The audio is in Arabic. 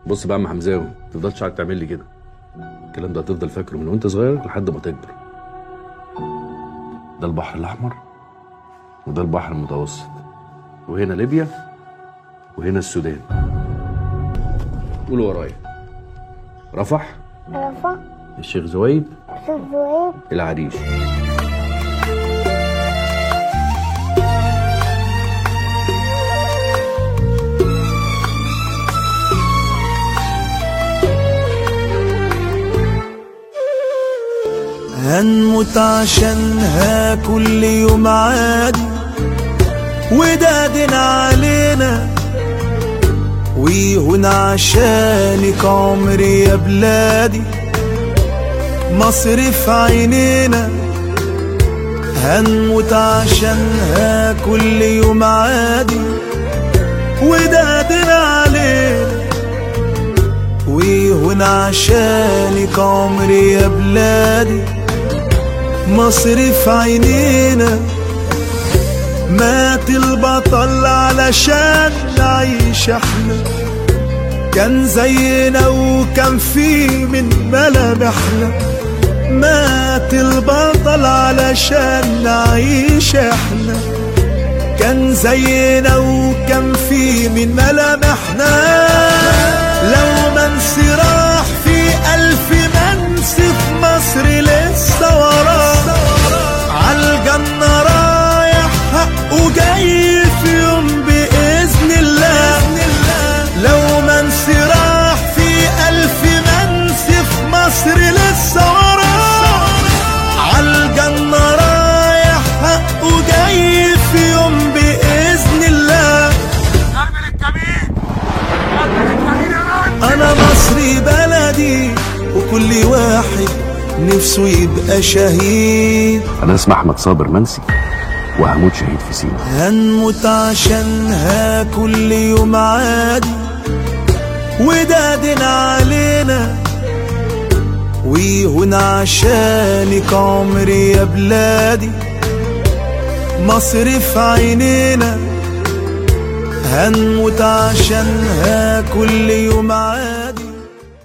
بص بقى يا عم حمزاوي، ما تفضلش قاعد تعمل لي كده. الكلام ده هتفضل فاكره من وانت صغير لحد ما تكبر. ده البحر الاحمر وده البحر المتوسط، وهنا ليبيا وهنا السودان. قول ورايا: رفح، الشيخ زويد، العريش. هنموت عشانها كل يوم عادي، وده دين علينا، ويهون عشانك عمري يا بلادي، مصر في عينينا. هنموت عشانها كل يوم عادي، وده دين علينا، ويهون عشانك عمري يا بلادي، مصر في عينينا. مات البطل علشان نعيش احنا، كان زينا وكان في من ملامحنا. مات البطل علشان نعيش احنا، كان زينا وكان في من ملامحنا. لو منسي راح في 1000 منسي، في مصر لسه وراه عالجنة رايح، حقه جاي في يوم بإذن الله. لو منسي راح في 1000 منسي، في مصر لسه وراه عالجنة رايح، حقه جاي في يوم بإذن الله. أنا مصري بلدي، وكل واحد نفسه يبقى شهيد. انا اسمي احمد صابر منسي، وهموت شهيد في سينا. هنموت عشانها كل يوم عادي، وده دين علينا، ويهون عشانك عمري يا بلادي، مصر في عينينا. هنموت عشانها كل يوم عادي.